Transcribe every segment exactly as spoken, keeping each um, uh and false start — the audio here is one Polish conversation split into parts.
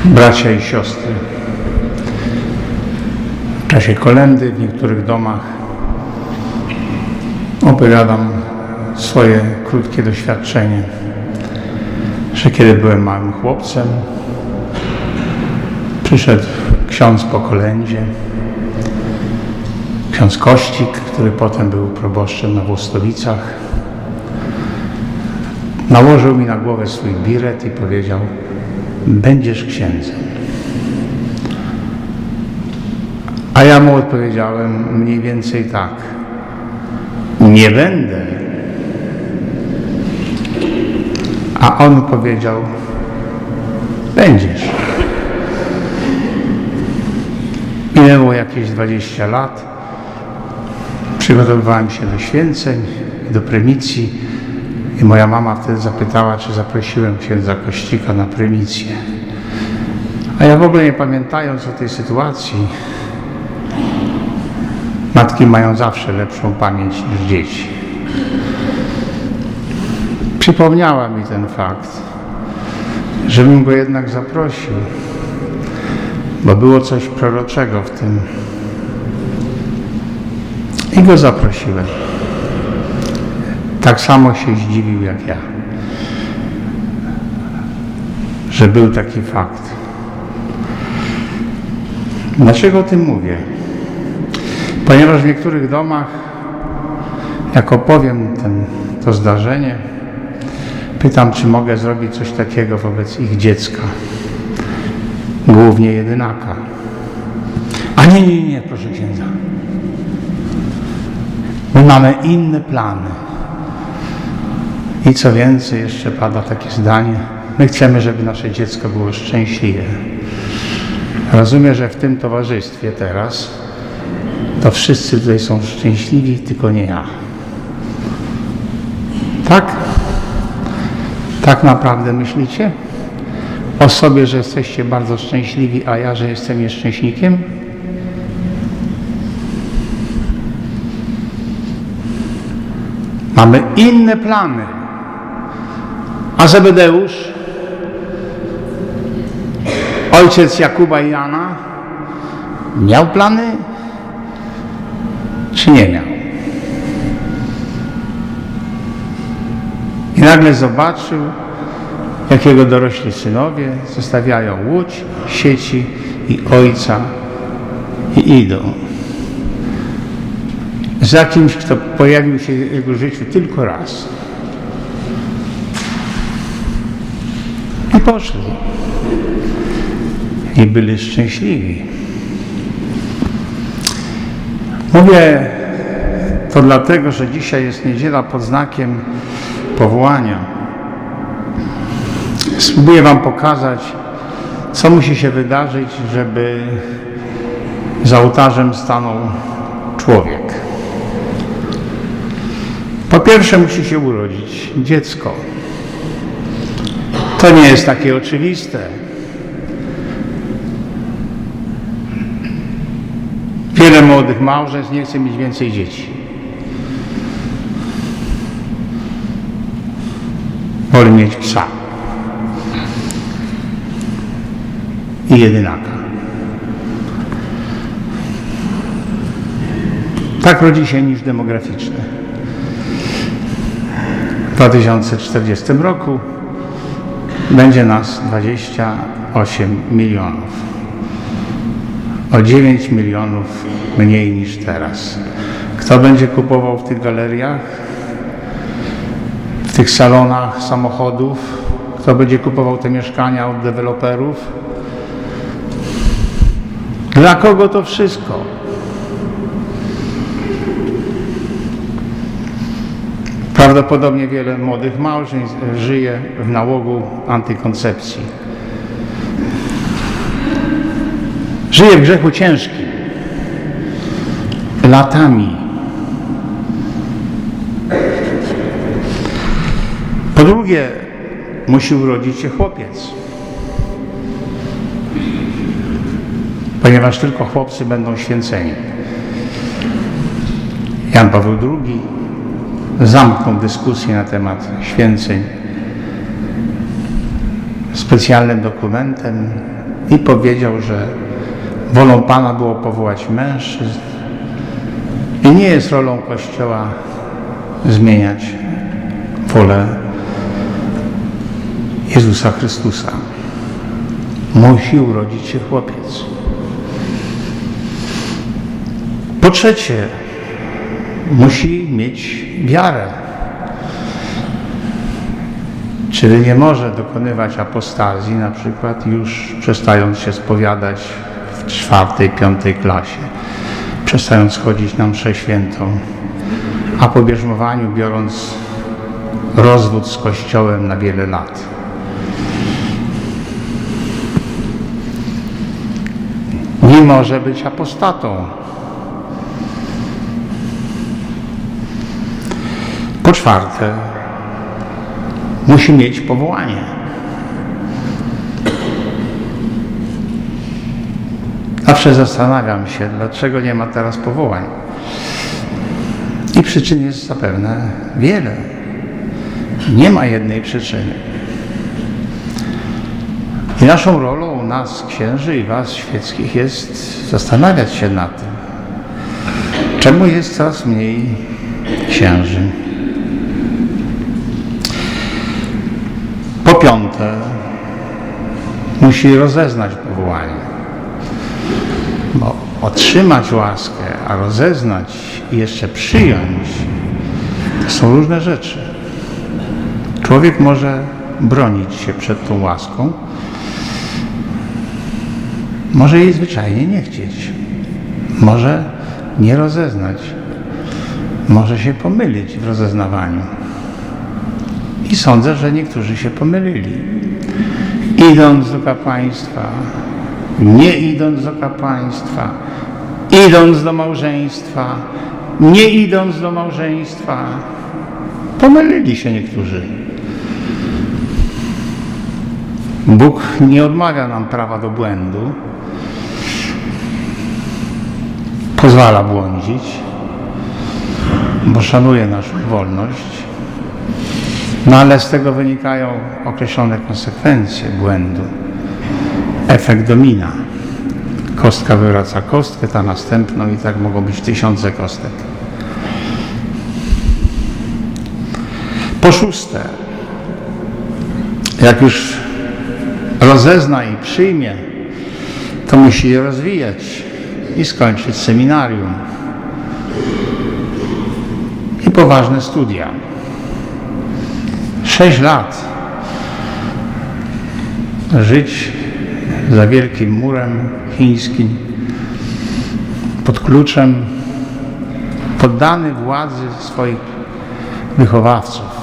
Bracia i siostry, w czasie kolędy w niektórych domach opowiadam swoje krótkie doświadczenie, że kiedy byłem małym chłopcem, przyszedł ksiądz po kolędzie, ksiądz Kościk, który potem był proboszczem na Włostowicach, nałożył mi na głowę swój biret i powiedział: będziesz księdzem. A ja mu odpowiedziałem mniej więcej tak: nie będę. A on powiedział: będziesz. Minęło jakieś dwadzieścia lat. Przygotowywałem się do święceń, do prymicji i moja mama wtedy zapytała, czy zaprosiłem księdza Kościka na prymicję. A ja w ogóle nie pamiętając o tej sytuacji, matki mają zawsze lepszą pamięć niż dzieci, przypomniała mi ten fakt, żebym go jednak zaprosił, bo było coś proroczego w tym. I go zaprosiłem. Tak samo się zdziwił jak ja, że był taki fakt. Dlaczego o tym mówię? Ponieważ w niektórych domach, jak opowiem ten, to zdarzenie, pytam, czy mogę zrobić coś takiego wobec ich dziecka, głównie jedynaka. A nie, nie, nie, proszę księdza. My mamy inne plany. I co więcej, jeszcze pada takie zdanie: my chcemy, żeby nasze dziecko było szczęśliwe. Rozumiem, że w tym towarzystwie teraz to wszyscy tutaj są szczęśliwi, tylko nie ja. Tak? Tak naprawdę myślicie o sobie, że jesteście bardzo szczęśliwi, a ja, że jestem nieszczęśnikiem? Mamy inne plany. A Zebedeusz, ojciec Jakuba i Jana, miał plany, czy nie miał? I nagle zobaczył, jak jego dorośli synowie zostawiają łódź, sieci i ojca i idą za kimś, kto pojawił się w jego życiu tylko raz. I poszli. I byli szczęśliwi. Mówię to dlatego, że dzisiaj jest niedziela pod znakiem powołania. Spróbuję wam pokazać, co musi się wydarzyć, żeby za ołtarzem stanął człowiek. Po pierwsze, musi się urodzić dziecko. To nie jest takie oczywiste. Wiele młodych małżeństw nie chce mieć więcej dzieci. Woli mieć psa i jedynaka. Tak rodzi się niż demograficzny. W dwa tysiące czterdziestym roku będzie nas dwadzieścia osiem milionów. O dziewięć milionów mniej niż teraz. Kto będzie kupował w tych galeriach, w tych salonach samochodów? Kto będzie kupował te mieszkania od deweloperów? Dla kogo to wszystko? Prawdopodobnie wiele młodych małżeństw żyje w nałogu antykoncepcji. Żyje w grzechu ciężkim. Latami. Po drugie, musi urodzić się chłopiec. Ponieważ tylko chłopcy będą święceni. Jan Paweł drugi zamknął dyskusję na temat święceń specjalnym dokumentem i powiedział, że wolą Pana było powołać mężczyzn i nie jest rolą Kościoła zmieniać wolę Jezusa Chrystusa. Musi urodzić się chłopiec. Po trzecie, musi mieć wiarę. Czyli nie może dokonywać apostazji, na przykład już przestając się spowiadać w czwartej, piątej klasie, przestając chodzić na mszę świętą, a po bierzmowaniu biorąc rozwód z Kościołem na wiele lat. Nie może być apostatą. Po czwarte, musi mieć powołanie. Zawsze zastanawiam się, dlaczego nie ma teraz powołań. I przyczyn jest zapewne wiele. Nie ma jednej przyczyny. I naszą rolą, nas, księży i was, świeckich, jest zastanawiać się nad tym, czemu jest coraz mniej księży. Po piąte, musi rozeznać powołanie. Bo otrzymać łaskę, a rozeznać i jeszcze przyjąć, to są różne rzeczy. Człowiek może bronić się przed tą łaską, może jej zwyczajnie nie chcieć, może nie rozeznać, może się pomylić w rozeznawaniu. I sądzę, że niektórzy się pomylili. Idąc do kapłaństwa, nie idąc do kapłaństwa, idąc do małżeństwa, nie idąc do małżeństwa, pomylili się niektórzy. Bóg nie odmawia nam prawa do błędu, pozwala błądzić, bo szanuje naszą wolność, no ale z tego wynikają określone konsekwencje błędu. Efekt domina. Kostka wywraca kostkę, ta następną i tak mogą być tysiące kostek. Po szóste, jak już rozezna i przyjmie, to musi je rozwijać i skończyć seminarium i poważne studia. Sześć lat żyć za wielkim murem chińskim, pod kluczem, poddany władzy swoich wychowawców.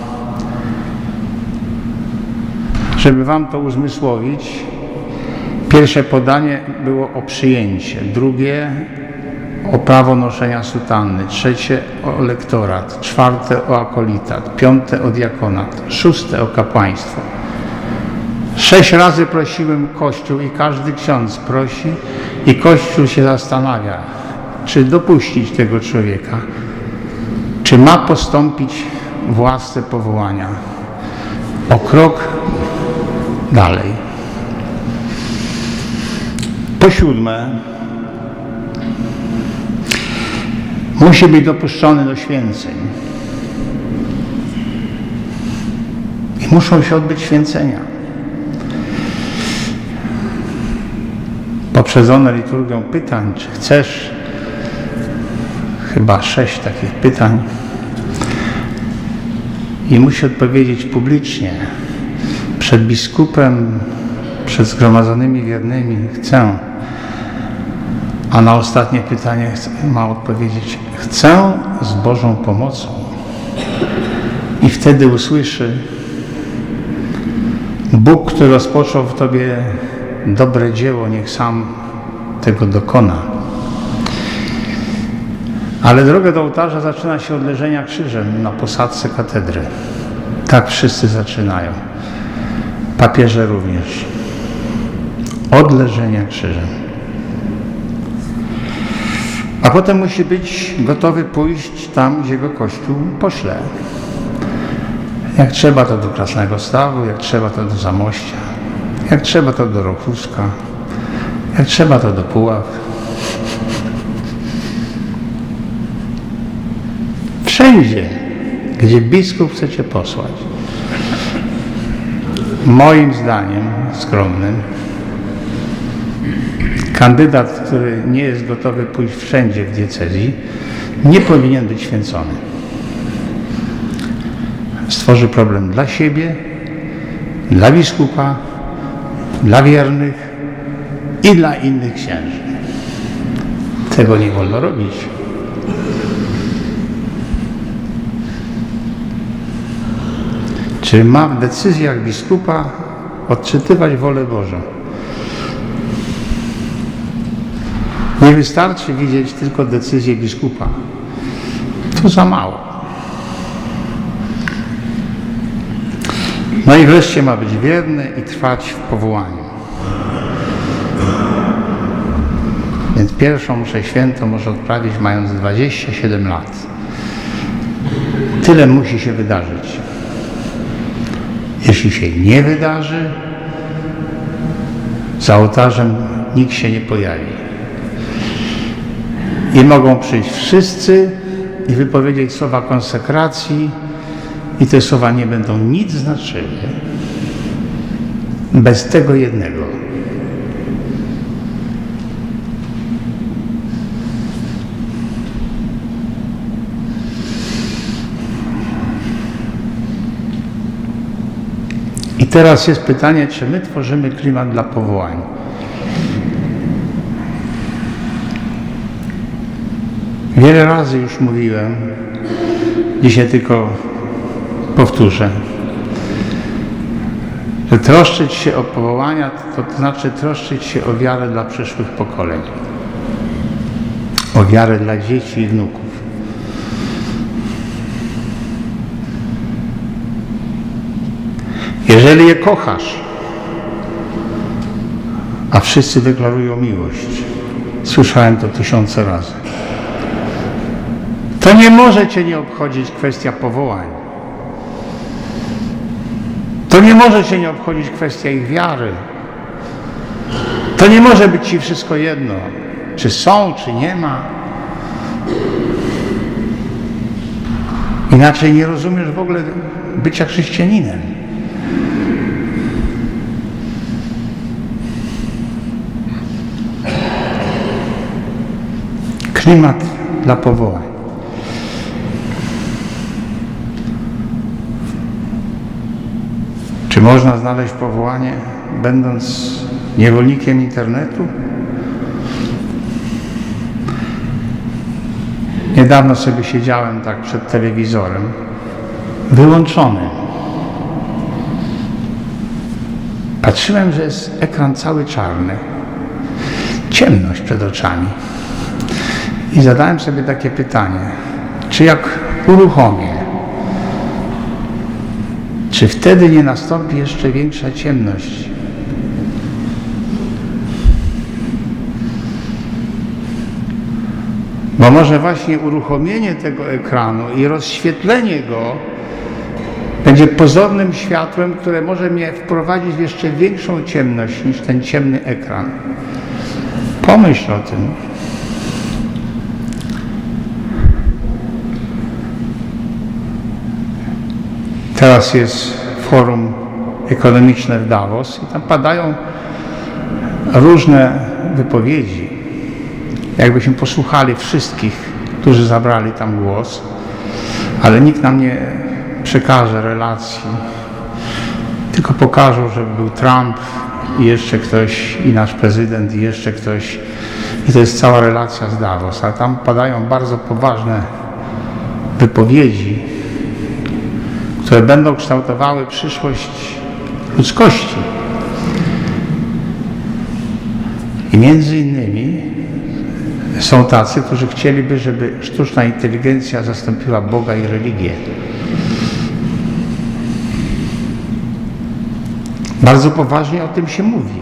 Żeby wam to uzmysłowić, pierwsze podanie było o przyjęcie, drugie o prawo noszenia sutanny, trzecie o lektorat, czwarte o akolitat, piąte o diakonat, szóste o kapłaństwo. Sześć razy prosiłem Kościół i każdy ksiądz prosi i Kościół się zastanawia, czy dopuścić tego człowieka, czy ma postąpić w łasce powołania o krok dalej. Po siódme, musi być dopuszczony do święceń. I muszą się odbyć święcenia. Poprzedzone liturgią pytań, czy chcesz? Chyba sześć takich pytań. I musi odpowiedzieć publicznie, przed biskupem, przed zgromadzonymi wiernymi, chcę. A na ostatnie pytanie ma odpowiedzieć, chcę z Bożą pomocą. I wtedy usłyszy, Bóg, który rozpoczął w tobie dobre dzieło, niech sam tego dokona. Ale droga do ołtarza zaczyna się od leżenia krzyżem na posadzce katedry. Tak wszyscy zaczynają. Papieże również. Od leżenia krzyżem. A potem musi być gotowy pójść tam, gdzie go Kościół pośle. Jak trzeba, to do Krasnego Stawu, jak trzeba, to do Zamościa. Jak trzeba, to do Rochuska. Jak trzeba, to do Puław. Wszędzie, gdzie biskup chce cię posłać. Moim zdaniem skromnym, kandydat, który nie jest gotowy pójść wszędzie w diecezji, nie powinien być święcony. Stworzy problem dla siebie, dla biskupa, dla wiernych i dla innych księży. Tego nie wolno robić. Czy ma w decyzjach biskupa odczytywać wolę Bożą? Nie wystarczy widzieć tylko decyzję biskupa. To za mało. No i wreszcie ma być wierny i trwać w powołaniu. Więc pierwszą mszę świętą może odprawić mając dwadzieścia siedem lat. Tyle musi się wydarzyć. Jeśli się nie wydarzy, za ołtarzem nikt się nie pojawi. I mogą przyjść wszyscy i wypowiedzieć słowa konsekracji i te słowa nie będą nic znaczyły bez tego jednego. I teraz jest pytanie, czy my tworzymy klimat dla powołań. Wiele razy już mówiłem, dzisiaj tylko powtórzę, że troszczyć się o powołania, to, to znaczy troszczyć się o wiarę dla przyszłych pokoleń, o wiarę dla dzieci i wnuków. Jeżeli je kochasz, a wszyscy deklarują miłość, słyszałem to tysiące razy, to nie może cię nie obchodzić kwestia powołań. To nie może cię nie obchodzić kwestia ich wiary. To nie może być ci wszystko jedno, czy są, czy nie ma. Inaczej nie rozumiesz w ogóle bycia chrześcijaninem. Klimat dla powołań. Czy można znaleźć powołanie, będąc niewolnikiem internetu? Niedawno sobie siedziałem tak przed telewizorem, wyłączonym. Patrzyłem, że jest ekran cały czarny, ciemność przed oczami. I zadałem sobie takie pytanie, czy jak uruchomię, czy wtedy nie nastąpi jeszcze większa ciemność? Bo może właśnie uruchomienie tego ekranu i rozświetlenie go będzie pozornym światłem, które może mnie wprowadzić w jeszcze większą ciemność niż ten ciemny ekran. Pomyśl o tym. Teraz jest forum ekonomiczne w Davos i tam padają różne wypowiedzi. Jakbyśmy posłuchali wszystkich, którzy zabrali tam głos, ale nikt nam nie przekaże relacji, tylko pokażą, że był Trump i jeszcze ktoś, i nasz prezydent, i jeszcze ktoś. I to jest cała relacja z Davos, ale tam padają bardzo poważne wypowiedzi, które będą kształtowały przyszłość ludzkości. I między innymi są tacy, którzy chcieliby, żeby sztuczna inteligencja zastąpiła Boga i religię. Bardzo poważnie o tym się mówi,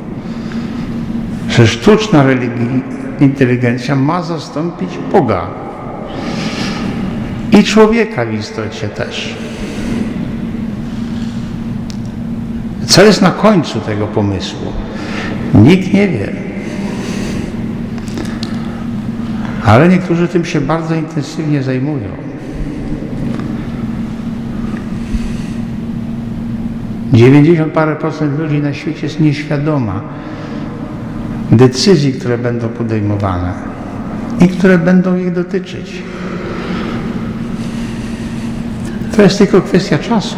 że sztuczna religi- inteligencja ma zastąpić Boga i człowieka w istocie też. Co jest na końcu tego pomysłu? Nikt nie wie. Ale niektórzy tym się bardzo intensywnie zajmują. dziewięćdziesiąt parę procent ludzi na świecie jest nieświadoma decyzji, które będą podejmowane i które będą ich dotyczyć. To jest tylko kwestia czasu.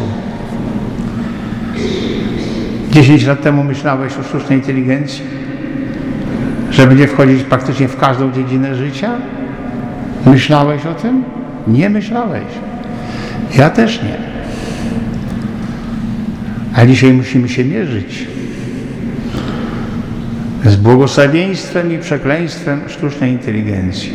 dziesięć lat temu myślałeś o sztucznej inteligencji, że będzie wchodzić praktycznie w każdą dziedzinę życia? Myślałeś o tym? Nie myślałeś. Ja też nie. A dzisiaj musimy się mierzyć z błogosławieństwem i przekleństwem sztucznej inteligencji.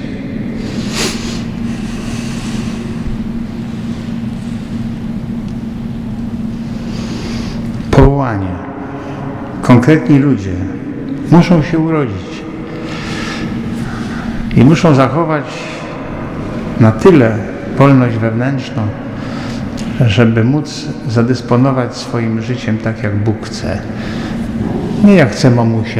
Powołanie. Konkretni ludzie muszą się urodzić i muszą zachować na tyle wolność wewnętrzną, żeby móc zadysponować swoim życiem tak, jak Bóg chce. Nie jak chce mamusia.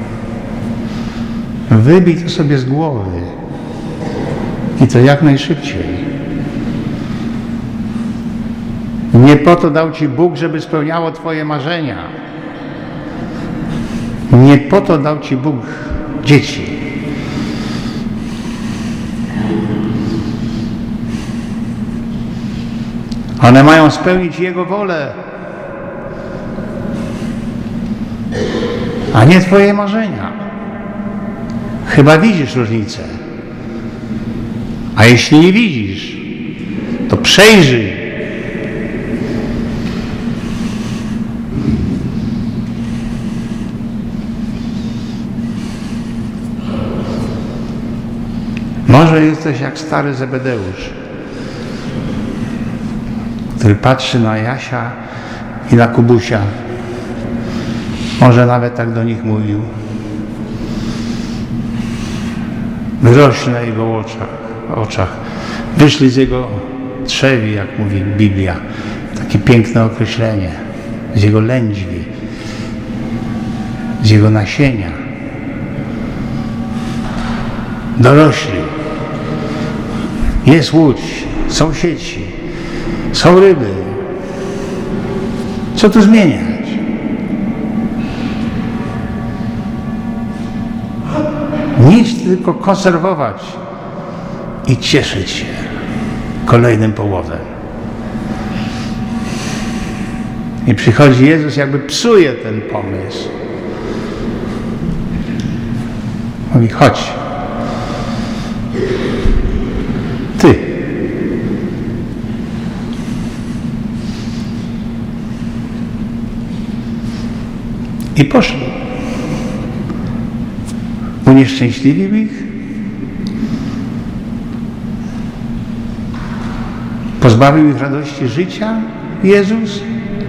Wybij to sobie z głowy. I to jak najszybciej. Nie po to dał Ci Bóg, żeby spełniało Twoje marzenia. Nie po to dał Ci Bóg dzieci. One mają spełnić Jego wolę, a nie Twoje marzenia. Chyba widzisz różnicę. A jeśli nie widzisz, to przejrzyj. Może jesteś jak stary Zebedeusz, który patrzy na Jasia i na Kubusia. Może nawet tak do nich mówił. Wyrośli na jego oczach, oczach. Wyszli z jego trzewi, jak mówi Biblia. Takie piękne określenie. Z jego lędźwi. Z jego nasienia. Dorośli. Jest łódź, są sieci, są ryby. Co tu zmieniać? Nic, tylko konserwować i cieszyć się kolejnym połowem. I przychodzi Jezus, jakby psuje ten pomysł. Mówi, chodź. Ty. I poszli. Unieszczęśliwił ich. Pozbawił ich radości życia Jezus.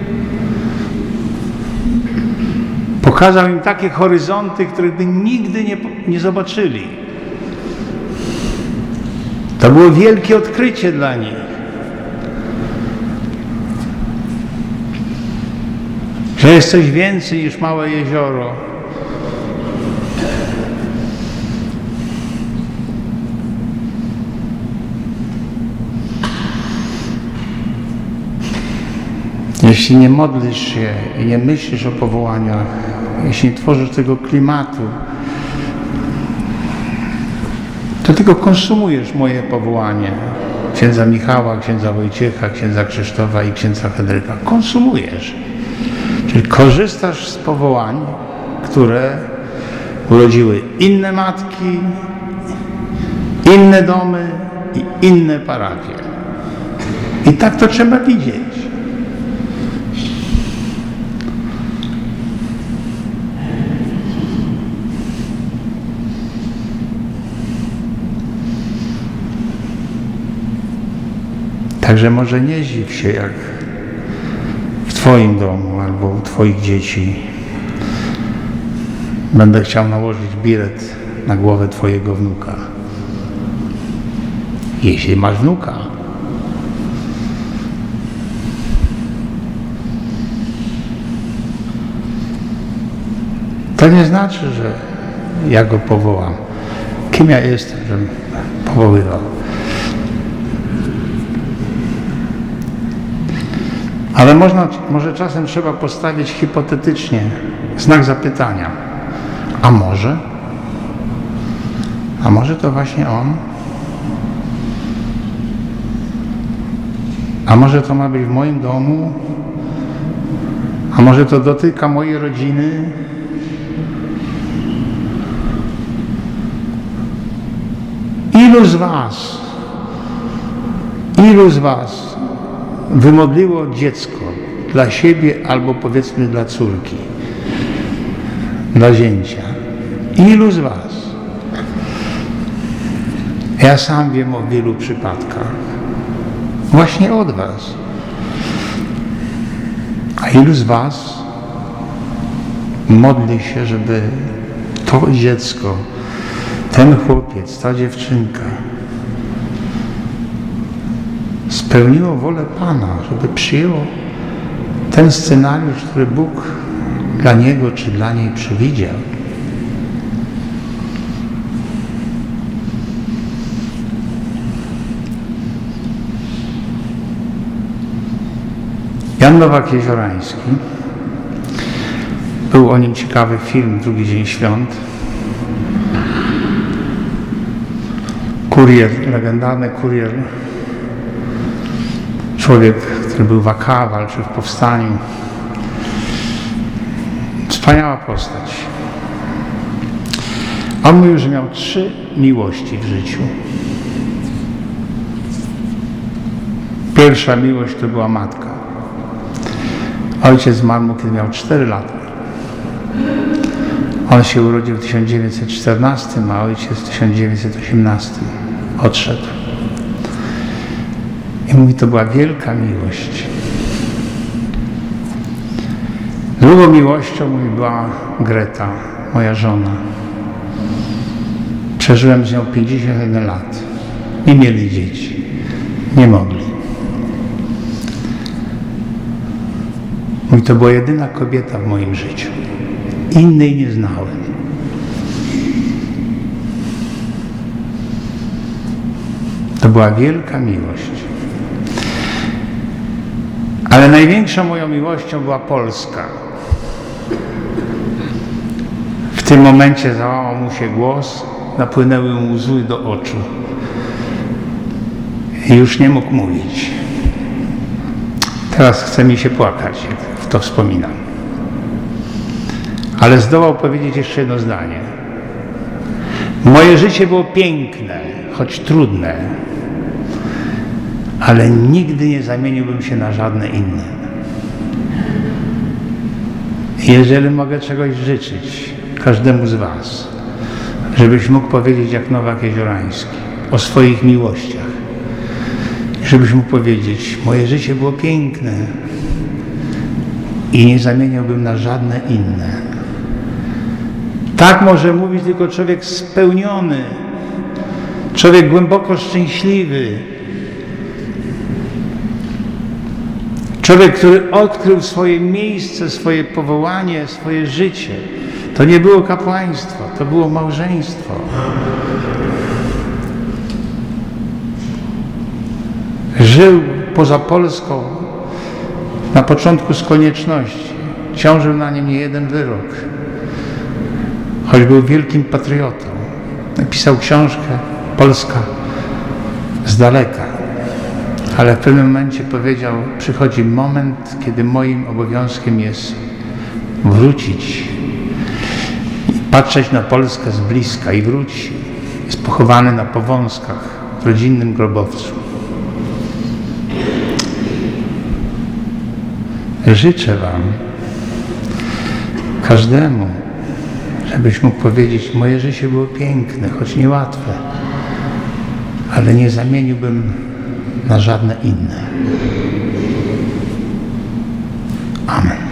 Pokazał im takie horyzonty, których by nigdy nie, nie zobaczyli. To było wielkie odkrycie dla nich. Że jest coś więcej niż małe jezioro. Jeśli nie modlisz się i nie myślisz o powołaniach, jeśli nie tworzysz tego klimatu, to tylko konsumujesz moje powołanie. Księdza Michała, księdza Wojciecha, księdza Krzysztofa i księdza Henryka. Konsumujesz. Czyli korzystasz z powołań, które urodziły inne matki, inne domy i inne parafie. I tak to trzeba widzieć. Także może nie zdziw się, jak w Twoim domu albo u Twoich dzieci będę chciał nałożyć bilet na głowę Twojego wnuka. Jeśli masz wnuka. To nie znaczy, że ja go powołam. Kim ja jestem, żebym powoływał? Ale można, może czasem trzeba postawić hipotetycznie znak zapytania. A może? A może to właśnie on? A może to ma być w moim domu? A może to dotyka mojej rodziny? Ilu z was, ilu z was wymodliło dziecko dla siebie albo powiedzmy dla córki, dla zięcia? Ilu z was? Ja sam wiem o wielu przypadkach. Właśnie od was. A ilu z was modli się, żeby to dziecko, ten chłopiec, ta dziewczynka spełniło wolę Pana, żeby przyjęło ten scenariusz, który Bóg dla niego czy dla niej przewidział. Jan Nowak-Jeziorański, był o nim ciekawy film Drugi Dzień Świąt. Kurier, legendarny kurier, człowiek, który był w A K, walczył w powstaniu. Wspaniała postać. On mówił, że miał trzy miłości w życiu. Pierwsza miłość to była matka. Ojciec zmarł mu, kiedy miał cztery lata. On się urodził w tysiąc dziewięćset czternastym, a ojciec w tysiąc dziewięćset osiemnastym odszedł. I mówi, to była wielka miłość. Drugą miłością mówi, była Greta, moja żona. Przeżyłem z nią pięćdziesiąt jeden lat. Nie mieli dzieci. Nie mogli. Mówi, to była jedyna kobieta w moim życiu. Innej nie znałem. To była wielka miłość. Ale największą moją miłością była Polska. W tym momencie załamał mu się głos, napłynęły mu łzy do oczu. I już nie mógł mówić. Teraz chce mi się płakać, jak w to wspominam. Ale zdołał powiedzieć jeszcze jedno zdanie. Moje życie było piękne, choć trudne, ale nigdy nie zamieniłbym się na żadne inne. Jeżeli mogę czegoś życzyć każdemu z was, żebyś mógł powiedzieć jak Nowak-Jeziorański o swoich miłościach, żebyś mógł powiedzieć, moje życie było piękne i nie zamieniałbym na żadne inne. Tak może mówić tylko człowiek spełniony, człowiek głęboko szczęśliwy, człowiek, który odkrył swoje miejsce, swoje powołanie, swoje życie. To nie było kapłaństwo, to było małżeństwo. Żył poza Polską na początku z konieczności. Ciążył na nim nie jeden wyrok. Choć był wielkim patriotą. Napisał książkę Polska z daleka. Ale w pewnym momencie powiedział, przychodzi moment, kiedy moim obowiązkiem jest wrócić i patrzeć na Polskę z bliska i wróci. Jest pochowany na Powązkach w rodzinnym grobowcu. Życzę wam, każdemu, żebyś mógł powiedzieć, moje życie było piękne, choć niełatwe, ale nie zamieniłbym na żadne inne. Amen.